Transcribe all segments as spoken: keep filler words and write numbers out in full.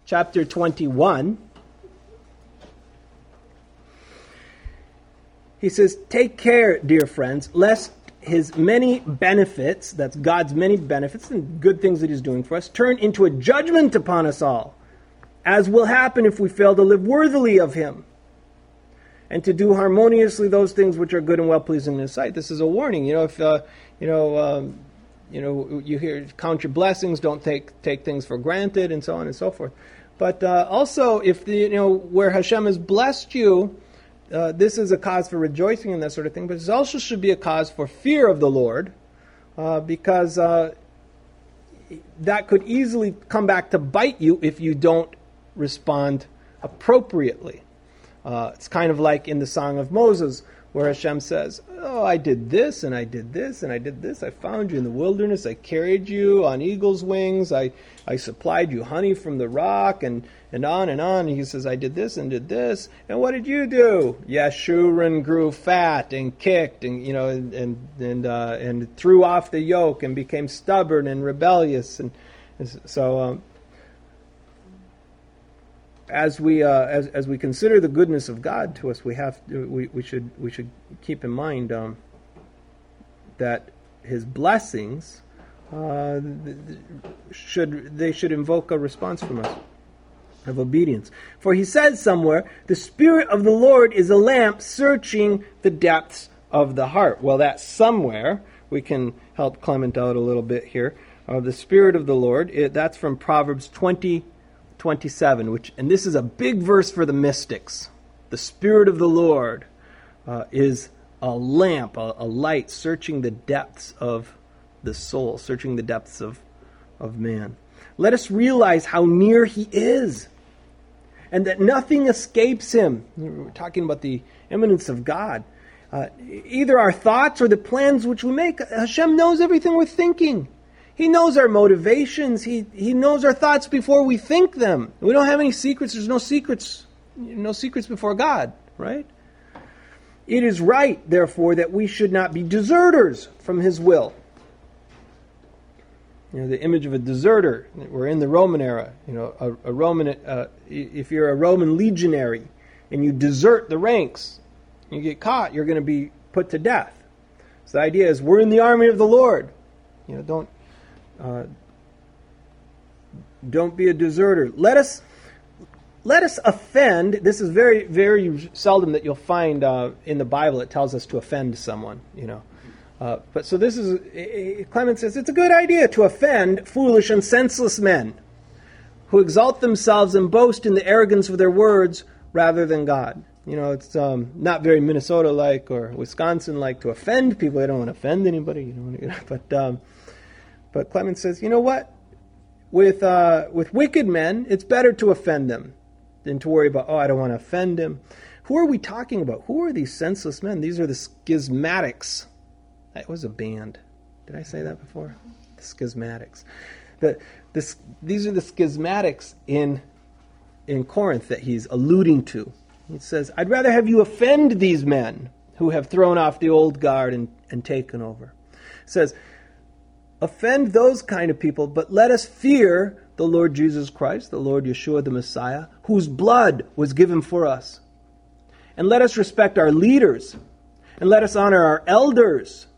chapter twenty-one. He says, "Take care, dear friends, lest his many benefits," that's God's many benefits and good things that he's doing for us, "turn into a judgment upon us all, as will happen if we fail to live worthily of him, and to do harmoniously those things which are good and well-pleasing in his sight." This is a warning. You know, if uh, you know, um, you know, you hear count your blessings, don't take take things for granted, and so on and so forth. But uh, also, if the you know where Hashem has blessed you, uh, this is a cause for rejoicing and that sort of thing. But it also should be a cause for fear of the Lord, uh, because uh, that could easily come back to bite you if you don't respond appropriately. Uh, it's kind of like in the Song of Moses, where Hashem says, "Oh, I did this, and I did this, and I did this. I found you in the wilderness. I carried you on eagle's wings. I, I supplied you honey from the rock," and, and on and on. And he says, "I did this and did this. And what did you do?" Yeshurun grew fat and kicked, and you know, and and and, uh, and threw off the yoke and became stubborn and rebellious. And, and so. Um, As we uh, as as we consider the goodness of God to us, we have to, we we should we should keep in mind um, that His blessings uh, should they should invoke a response from us of obedience. For He says somewhere, "The Spirit of the Lord is a lamp searching the depths of the heart." Well, that somewhere we can help Clement out a little bit here. Uh, the Spirit of the Lord. It, that's from Proverbs twenty. twenty-seven, which, and this is a big verse for the mystics. The Spirit of the Lord uh, is a lamp, a, a light, searching the depths of the soul, searching the depths of, of man. Let us realize how near He is, and that nothing escapes Him. We're talking about the immanence of God. Uh, either our thoughts or the plans which we make, Hashem knows everything we're thinking. He knows our motivations. He he knows our thoughts before we think them. We don't have any secrets. There's no secrets, no secrets before God, right? It is right, therefore, that we should not be deserters from His will. You know, the image of a deserter. We're in the Roman era. You know, a, a Roman. Uh, if you're a Roman legionary and you desert the ranks, you get caught, you're going to be put to death. So the idea is, we're in the army of the Lord. You know, don't. Uh, don't be a deserter. Let us let us offend. This is very, very seldom that you'll find uh, in the Bible it tells us to offend someone. You know, uh, but so this is. Clement says it's a good idea to offend foolish and senseless men who exalt themselves and boast in the arrogance of their words rather than God. You know, it's um, not very Minnesota-like or Wisconsin-like to offend people. They don't want to offend anybody. You know, but. Um, But Clement says, you know what? With uh, with wicked men, it's better to offend them than to worry about, oh, I don't want to offend him. Who are we talking about? Who are these senseless men? These are the schismatics. That was a band. Did I say that before? The schismatics. The, the, these are the schismatics in, in Corinth that he's alluding to. He says, I'd rather have you offend these men who have thrown off the old guard and, and taken over. He says, offend those kind of people, but let us fear the Lord Jesus Christ, the Lord Yeshua the Messiah, whose blood was given for us. And let us respect our leaders, and let us honor our elders.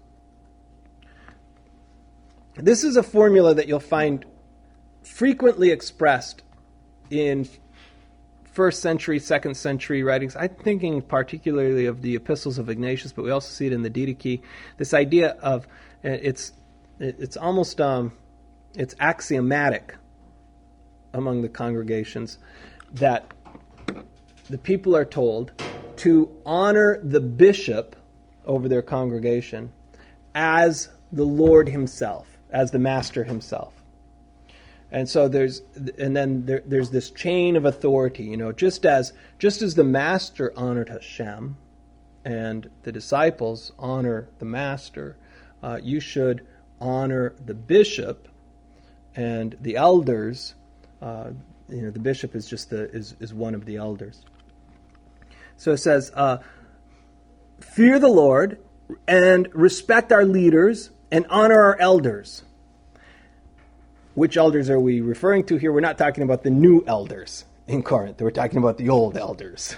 This is a formula that you'll find frequently expressed in first century, second century writings. I'm thinking particularly of the epistles of Ignatius, but we also see it in the Didache. This idea of, it's It's almost, um, it's axiomatic among the congregations that the people are told to honor the bishop over their congregation as the Lord Himself, as the Master Himself. And so there's, and then there, there's this chain of authority, you know, just as just as the Master honored Hashem, and the disciples honor the Master, uh, you should honor the bishop and the elders. Uh, you know, the bishop is just the is, is one of the elders. So it says, uh, fear the Lord and respect our leaders and honor our elders. which elders are we referring to here? We're not talking about the new elders in Corinth. We're talking about the old elders.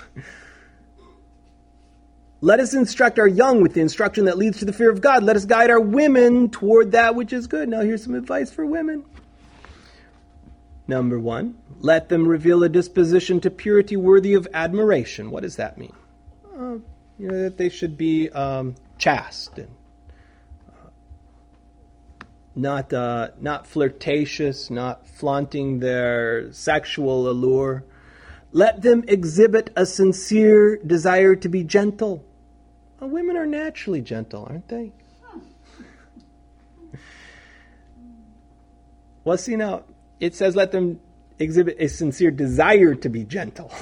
Let us instruct our young with the instruction that leads to the fear of God. Let us guide our women toward that which is good. Now here's some advice for women. Number one, let them reveal a disposition to purity worthy of admiration. What does that mean? Uh, you know, that they should be um, chaste and uh, not uh, not flirtatious, not flaunting their sexual allure. Let them exhibit a sincere desire to be gentle. Well, women are naturally gentle, aren't they? Well, see now, it says let them exhibit a sincere desire to be gentle.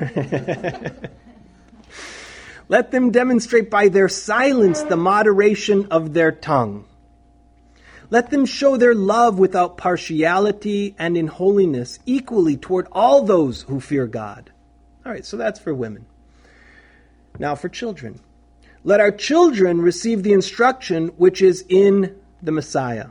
Let them demonstrate by their silence the moderation of their tongue. Let them show their love without partiality and in holiness, equally toward all those who fear God. All right, so that's for women. Now for children. Let our children receive the instruction which is in the Messiah.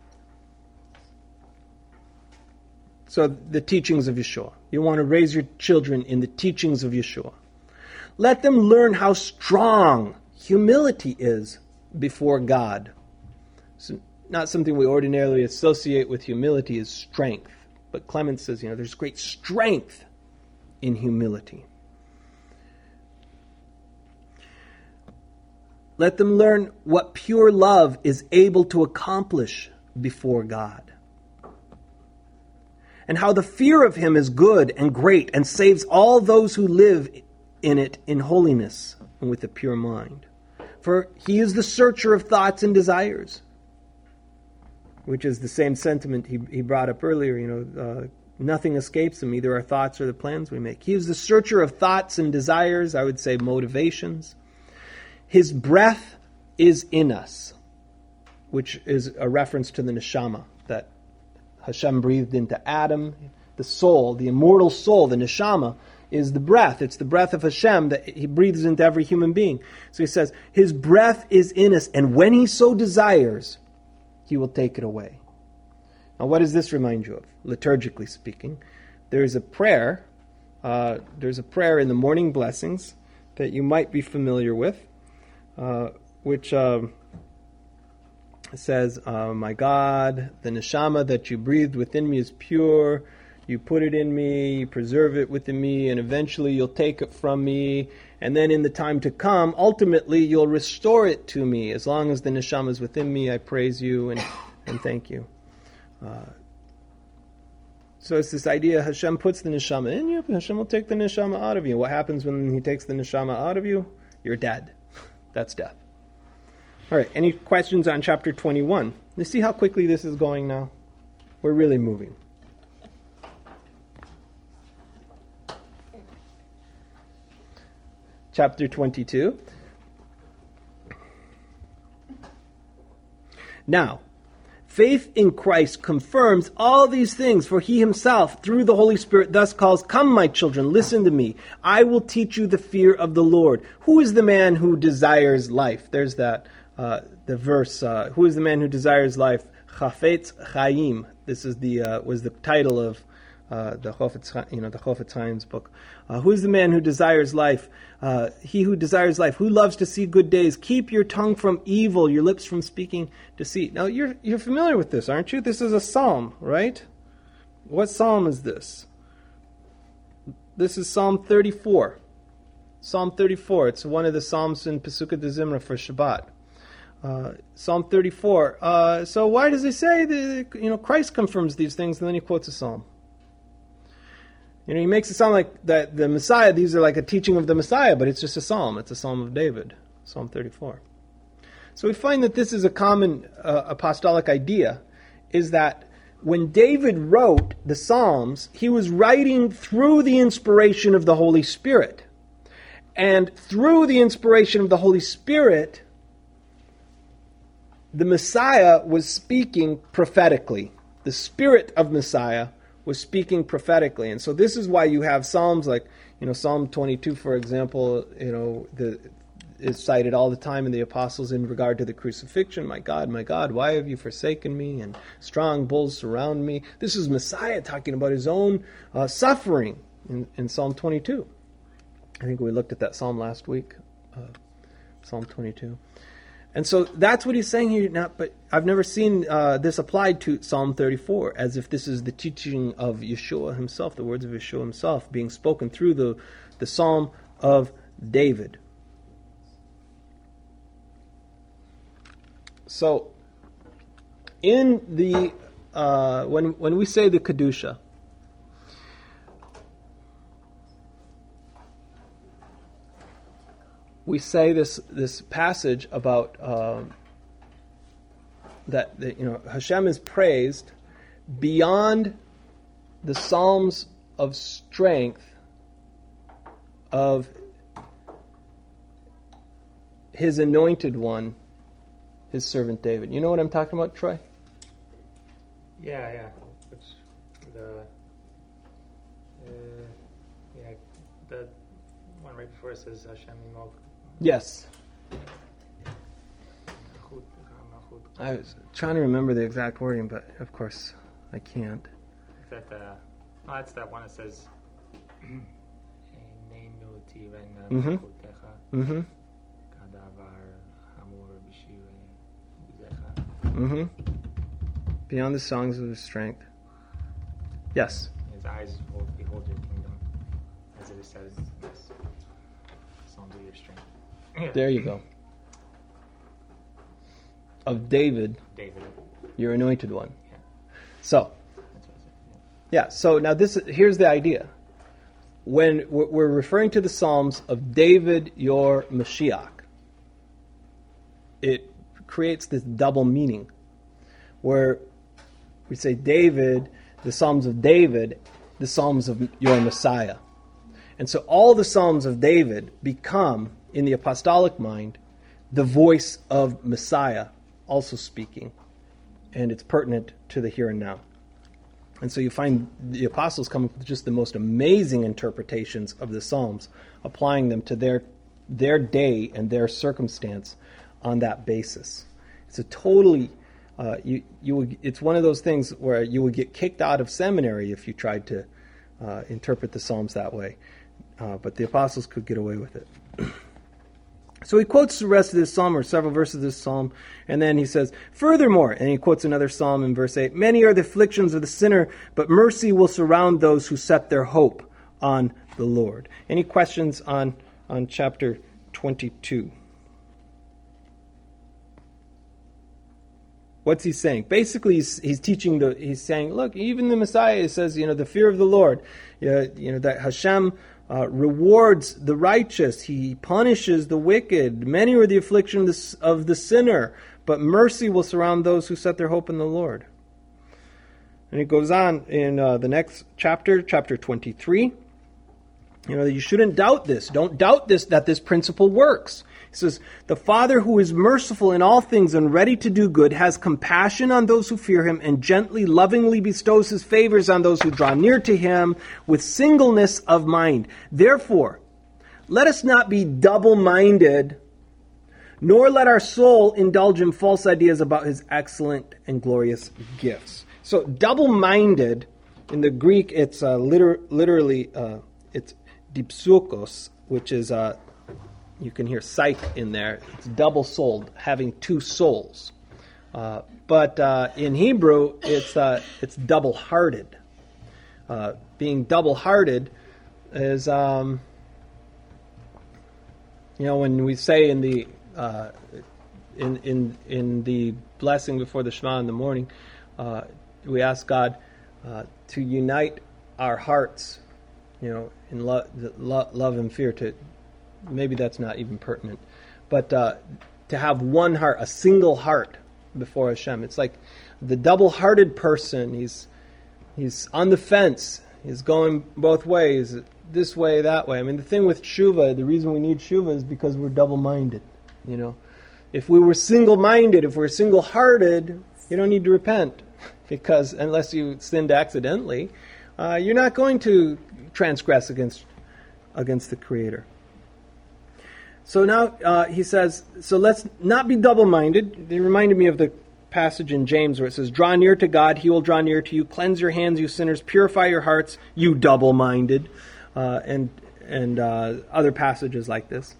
So the teachings of Yeshua. You want to raise your children in the teachings of Yeshua. Let them learn how strong humility is before God. So not something we ordinarily associate with humility is strength. But Clement says, you know, there's great strength in humility. Let them learn what pure love is able to accomplish before God. And how the fear of Him is good and great and saves all those who live in it in holiness and with a pure mind. For He is the searcher of thoughts and desires. Which is the same sentiment he, he brought up earlier, you know, uh, nothing escapes Him, either our thoughts or the plans we make. He is the searcher of thoughts and desires, I would say motivations. His breath is in us, which is a reference to the neshama that Hashem breathed into Adam. The soul, the immortal soul, the neshama, is the breath. It's the breath of Hashem that He breathes into every human being. So He says, His breath is in us, and when He so desires, He will take it away. Now, what does this remind you of, liturgically speaking? There's a prayer, uh, there's a prayer in the morning blessings that you might be familiar with, uh, which uh, says, uh, my God, the neshama that you breathed within me is pure. You put it in me, you preserve it within me, and eventually you'll take it from me. And then in the time to come, ultimately you'll restore it to me. As long as the neshama is within me, I praise you and, and thank you. Uh, so it's this idea, Hashem puts the neshama in you, Hashem will take the neshama out of you. What happens when He takes the neshama out of you? You're dead. That's death. All right, any questions on chapter twenty-one? Let's see how quickly this is going now. We're really moving. Chapter twenty-two. Now, faith in Christ confirms all these things, for He Himself, through the Holy Spirit, thus calls, come, my children, listen to me. I will teach you the fear of the Lord. Who is the man who desires life? There's that, uh, the verse, uh, who is the man who desires life? Chafetz Chaim. This is the uh, was the title of uh, the Chofetz, you know, the Chofetz Chaim's book. Uh, who is the man who desires life? Uh, he who desires life, who loves to see good days. Keep your tongue from evil, your lips from speaking deceit. Now, you're you're familiar with this, aren't you? This is a psalm, right? What psalm is this? This is Psalm thirty-four. Psalm thirty-four. It's one of the psalms in Pesukah de Zimra for Shabbat. Uh, Psalm thirty-four. Uh, so why does he say that, you know, Christ confirms these things, and then he quotes a psalm? You know, he makes it sound like that the Messiah, these are like a teaching of the Messiah, but it's just a psalm. It's a psalm of David, Psalm thirty-four. So we find that this is a common uh, apostolic idea, is that when David wrote the Psalms, he was writing through the inspiration of the Holy Spirit. And through the inspiration of the Holy Spirit, the Messiah was speaking prophetically. The Spirit of Messiah was speaking prophetically. And so this is why you have Psalms like, you know, Psalm twenty-two, for example, you know, the is cited all the time in the apostles in regard to the crucifixion. My God, my God, why have you forsaken me? And strong bulls surround me. This is Messiah talking about his own uh, suffering in, in Psalm twenty-two. I think we looked at that psalm last week, uh, Psalm twenty-two. And so that's what he's saying here. Now, but I've never seen uh, this applied to Psalm thirty-four, as if this is the teaching of Yeshua himself, the words of Yeshua himself, being spoken through the, the Psalm of David. So, in the uh, when when we say the Kedusha, we say this this passage about um, that, that you know Hashem is praised beyond the psalms of strength of his anointed one, his servant David. You know what I'm talking about, Troy? Yeah, yeah. Which the uh, yeah the one right before it says Hashem Imok. Yes. I was trying to remember the exact wording, but of course I can't. Is that the? Oh, that's that one that says. Mm-hmm. Mm-hmm. Mm-hmm. Beyond the songs of his strength. Yes. His eyes will behold your kingdom, as it says in this songs of your strength. There you go. Of David, David, your anointed one. Yeah. So, That's what I said, yeah. yeah. So now this here's the idea. When we're referring to the Psalms of David, your Mashiach, it creates this double meaning, where we say David, the Psalms of David, the Psalms of your Messiah. And so all the Psalms of David become, in the apostolic mind, the voice of Messiah also speaking. And it's pertinent to the here and now. And so you find the apostles come up with just the most amazing interpretations of the Psalms, applying them to their their day and their circumstance on that basis. It's a totally, uh, you you would, it's one of those things where you would get kicked out of seminary if you tried to uh, interpret the Psalms that way. Uh, but the apostles could get away with it. So he quotes the rest of this psalm, or several verses of this psalm, and then he says, furthermore, and he quotes another psalm in verse eight, many are the afflictions of the sinner, but mercy will surround those who set their hope on the Lord. Any questions on, on chapter twenty-two? What's he saying? Basically, he's, he's teaching the. He's saying, look, even the Messiah says, you know, the fear of the Lord, uh, you know, that Hashem uh, rewards the righteous, he punishes the wicked. Many are the affliction of the, of the sinner, but mercy will surround those who set their hope in the Lord. And it goes on in uh, the next chapter, chapter twenty-three. You know, you shouldn't doubt this. Don't doubt this, that this principle works. He says, the Father who is merciful in all things and ready to do good has compassion on those who fear him and gently, lovingly bestows his favors on those who draw near to him with singleness of mind. Therefore, let us not be double-minded, nor let our soul indulge in false ideas about his excellent and glorious gifts. So, double-minded, in the Greek, it's uh, liter- literally, uh, it's dipsukos, which is, uh, you can hear psych in there. It's double-souled, having two souls. Uh, but uh, in Hebrew, it's uh, it's double-hearted. Uh, being double-hearted is, um, you know, when we say in the uh, in in in the blessing before the Shema in the morning, uh, we ask God uh, to unite our hearts, you know, in lo- lo- love and fear. To maybe that's not even pertinent, but uh, to have one heart, a single heart before Hashem. It's like the double-hearted person. He's he's on the fence. He's going both ways, this way, that way. I mean, the thing with tshuva, the reason we need tshuva is because we're double-minded. You know, if we were single-minded, if we're single-hearted, you don't need to repent, because unless you sinned accidentally, uh, you're not going to transgress against against the Creator. So now uh, he says, so let's not be double-minded. They reminded me of the passage in James where it says, draw near to God, he will draw near to you. Cleanse your hands, you sinners. Purify your hearts, you double-minded. Uh, and and uh, other passages like this.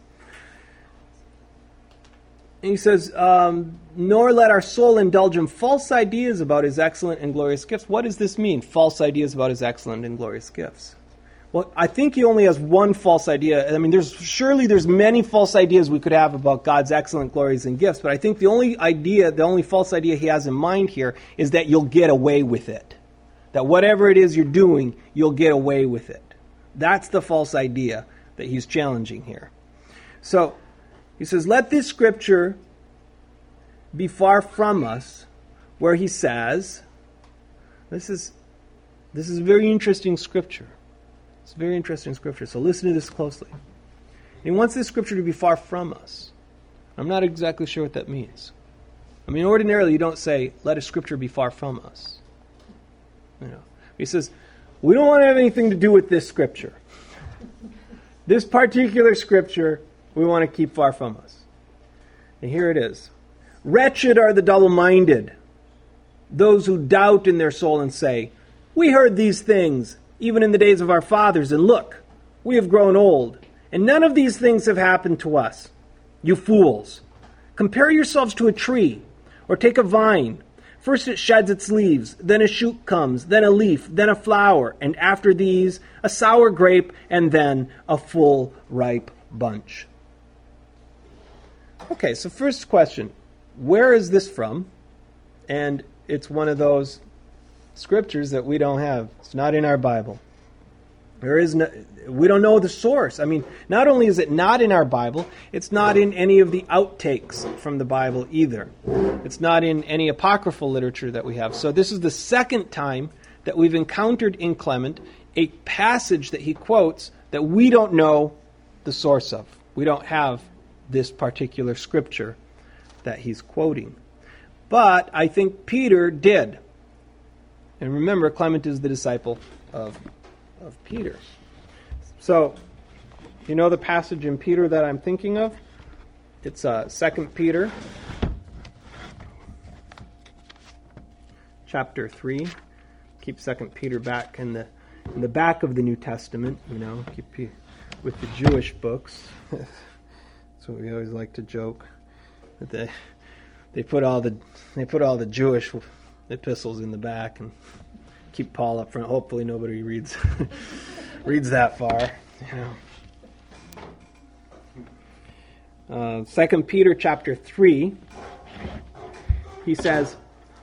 And he says, um, nor let our soul indulge in false ideas about his excellent and glorious gifts. What does this mean, false ideas about his excellent and glorious gifts? Well, I think he only has one false idea. I mean, there's surely there's many false ideas we could have about God's excellent glories and gifts, but I think the only idea, the only false idea he has in mind here is that you'll get away with it. That whatever it is you're doing, you'll get away with it. That's the false idea that he's challenging here. So, he says, let this scripture be far from us, where he says, this is this is a very interesting scripture. It's a very interesting scripture, so listen to this closely. He wants this scripture to be far from us. I'm not exactly sure what that means. I mean, ordinarily you don't say, let a scripture be far from us. You know, he says, we don't want to have anything to do with this scripture. This particular scripture, we want to keep far from us. And here it is. Wretched are the double-minded, those who doubt in their soul and say, we heard these things even in the days of our fathers, and look, we have grown old, and none of these things have happened to us. You fools, compare yourselves to a tree, or take a vine. First it sheds its leaves, then a shoot comes, then a leaf, then a flower, and after these, a sour grape, and then a full ripe bunch. Okay, so first question, where is this from? And it's one of those scriptures that we don't have. It's not in our Bible. There is no, we don't know the source. I mean, not only is it not in our Bible, it's not in any of the outtakes from the Bible either. It's not in any apocryphal literature that we have. So this is the second time that we've encountered in Clement a passage that he quotes that we don't know the source of. We don't have this particular scripture that he's quoting. But I think Peter did. And remember, Clement is the disciple of, of Peter. So, you know the passage in Peter that I'm thinking of? It's uh, Second Peter, chapter three. Keep Second Peter back in the in the back of the New Testament, you know, keep with the Jewish books. That's what we always like to joke. That they they put all the they put all the Jewish epistles in the back and keep Paul up front. Hopefully nobody reads reads that far. You know. Uh, Second Peter chapter three. He says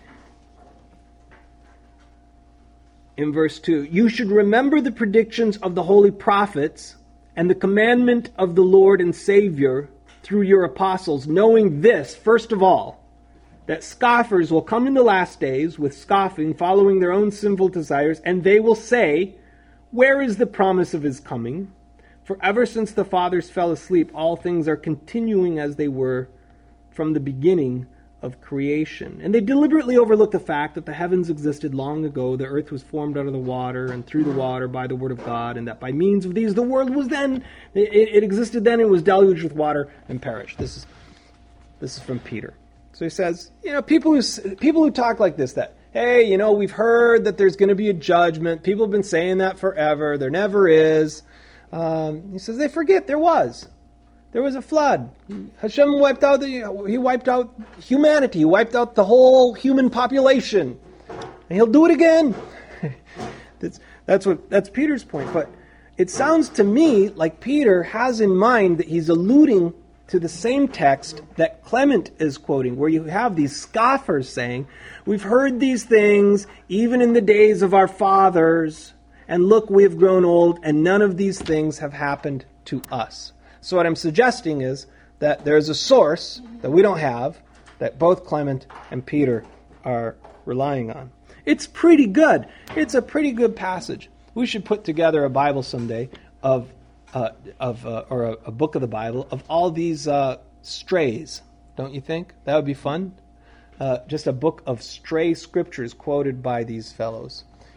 in verse two, you should remember the predictions of the holy prophets and the commandment of the Lord and Savior through your apostles, knowing this, first of all, that scoffers will come in the last days with scoffing, following their own sinful desires, and they will say, where is the promise of his coming? For ever since the fathers fell asleep, all things are continuing as they were from the beginning of creation. And they deliberately overlook the fact that the heavens existed long ago, the earth was formed out of the water and through the water by the word of God, and that by means of these the world was then, it, it existed then and was deluged with water and perished. This is this is from Peter. So he says, you know, people who people who talk like this, that, hey, you know, we've heard that there's going to be a judgment. People have been saying that forever. There never is. Um, he says they forget there was. There was a flood. Hashem wiped out the, he wiped out humanity. He wiped out the whole human population. And he'll do it again. that's, that's what that's Peter's point. But it sounds to me like Peter has in mind that he's alluding to the same text that Clement is quoting, where you have these scoffers saying, we've heard these things even in the days of our fathers, and look, we have grown old, and none of these things have happened to us. So what I'm suggesting is that there's a source that we don't have, that both Clement and Peter are relying on. It's pretty good. It's a pretty good passage. We should put together a Bible someday of Uh, of uh, or a, a book of the Bible of all these uh, strays, don't you think? That would be fun. Uh, just a book of stray scriptures quoted by these fellows.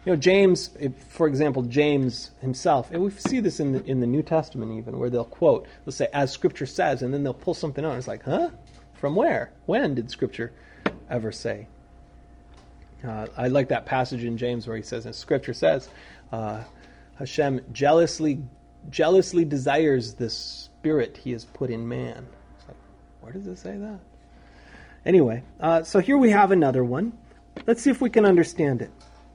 You know, James, if, for example, James himself, and we see this in the, in the New Testament even, where they'll quote, they'll say, as Scripture says, and then they'll pull something out. It's like, huh? From where? When did Scripture ever say? Uh, I like that passage in James where he says, as Scripture says, uh, Hashem jealously, jealously desires the spirit he has put in man. It's like, where does it say that? Anyway, uh, so here we have another one. Let's see if we can understand it.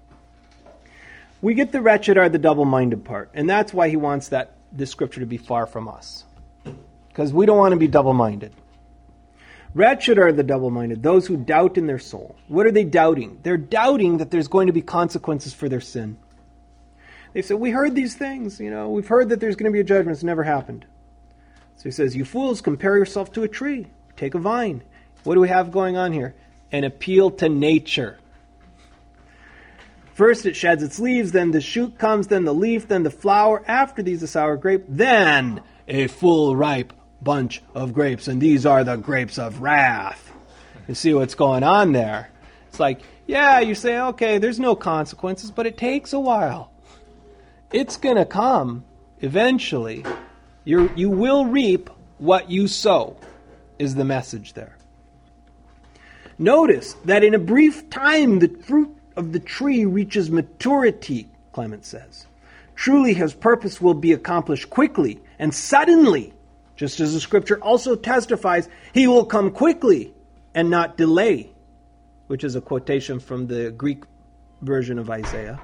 We get the wretched are the double-minded part, and that's why he wants that this scripture to be far from us, because we don't want to be double-minded. Wretched are the double-minded, those who doubt in their soul. What are they doubting? They're doubting that there's going to be consequences for their sin. They say, we heard these things, you know, we've heard that there's going to be a judgment. It's never happened. So he says, you fools, compare yourself to a tree. Take a vine. What do we have going on here? An appeal to nature. First it sheds its leaves, then the shoot comes, then the leaf, then the flower. After these a sour grape, then a full ripe bunch of grapes. And these are the grapes of wrath. You see what's going on there? It's like, yeah, you say, okay, there's no consequences, but it takes a while. It's going to come eventually. You're, you will reap what you sow, is the message there. Notice that in a brief time, the fruit of the tree reaches maturity, Clement says. Truly his purpose will be accomplished quickly and suddenly, just as the scripture also testifies, he will come quickly and not delay, which is a quotation from the Greek version of Isaiah.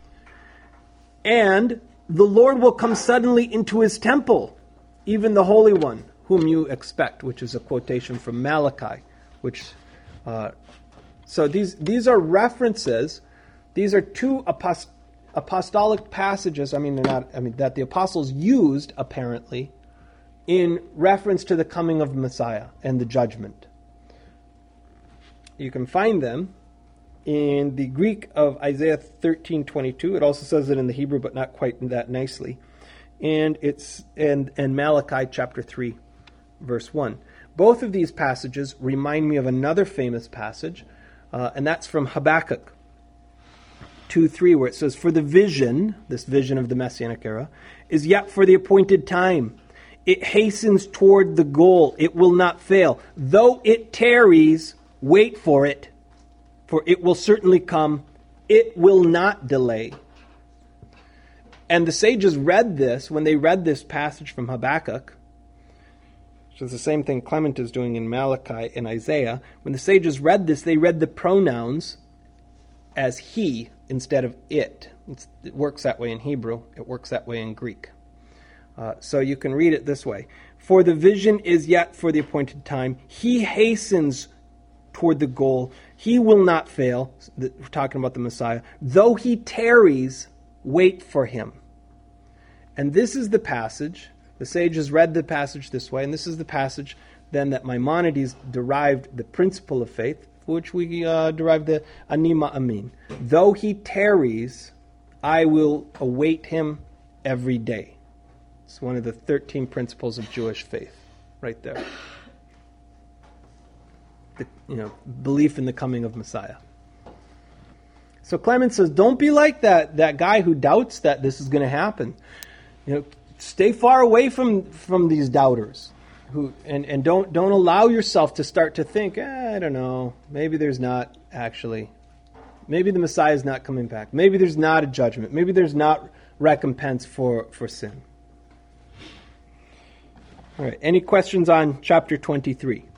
And the Lord will come suddenly into his temple, even the Holy One, whom you expect, which is a quotation from Malachi, which... Uh, So these these are references. These are two apost- apostolic passages. I mean, they're not. I mean, that the apostles used apparently in reference to the coming of Messiah and the judgment. You can find them in the Greek of Isaiah thirteen twenty-two. It also says it in the Hebrew, but not quite that nicely. And it's and and Malachi chapter three, verse one. Both of these passages remind me of another famous passage. Uh, and that's from Habakkuk two three, where it says, for the vision, this vision of the Messianic era, is yet for the appointed time. It hastens toward the goal. It will not fail. Though it tarries, wait for it, for it will certainly come. It will not delay. And the sages read this, when they read this passage from Habakkuk, which is the same thing Clement is doing in Malachi and Isaiah. When the sages read this, they read the pronouns as he instead of it. It's, it works that way in Hebrew. It works that way in Greek. Uh, so you can read it this way. For the vision is yet for the appointed time. He hastens toward the goal. He will not fail. We're talking about the Messiah. Though he tarries, wait for him. And this is the passage. The sages read the passage this way, and this is the passage then that Maimonides derived the principle of faith, which we uh, derived the anima amin. Though he tarries, I will await him every day. It's one of the thirteen principles of Jewish faith, right there. The, you know, belief in the coming of Messiah. So Clement says, don't be like that that guy who doubts that this is going to happen. You know. Stay far away from, from these doubters, who and, and don't don't allow yourself to start to think, eh, I don't know, maybe there's not actually, maybe the Messiah is not coming back, maybe there's not a judgment, maybe there's not recompense for, for sin. All right, any questions on chapter twenty-three?